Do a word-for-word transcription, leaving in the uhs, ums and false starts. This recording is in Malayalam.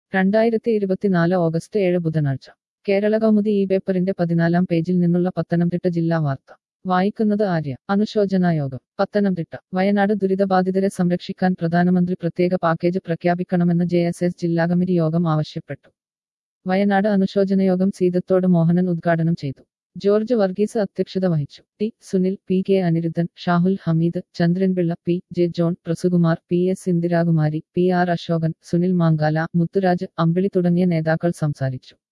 രണ്ടായിരത്തി ഇരുപത്തിനാല് ഓഗസ്റ്റ് ഏഴ് ബുധനാഴ്ച കേരള കൗമുദി ഈ പേപ്പറിന്റെ പതിനാലാം പേജിൽ നിന്നുള്ള പത്തനംതിട്ട ജില്ലാ വാർത്ത വായിക്കുന്നത് ആര്യ. അനുശോചനായോഗം പത്തനംതിട്ട. വയനാട് ദുരിതബാധിതരെ സംരക്ഷിക്കാൻ പ്രധാനമന്ത്രി പ്രത്യേക പാക്കേജ് പ്രഖ്യാപിക്കണമെന്ന് ജെ എസ് എസ് ജില്ലാ കമ്മിറ്റി യോഗം ആവശ്യപ്പെട്ടു. വയനാട് അനുശോചനയോഗം സീതത്തോട് മോഹനൻ ഉദ്ഘാടനം ചെയ്തു. ജോർജ് വർഗീസ് അധ്യക്ഷത വഹിച്ചു. T Sunil, P K Aniruddhan, Shahul Hameed, Chandranpillai, P J John, Prasukumar, P S Indirakumari, P R Ashokan, Sunil Mankala, Muthuraj, Ambili തുടങ്ങിയ നേതാക്കൾ സംസാരിച്ചു.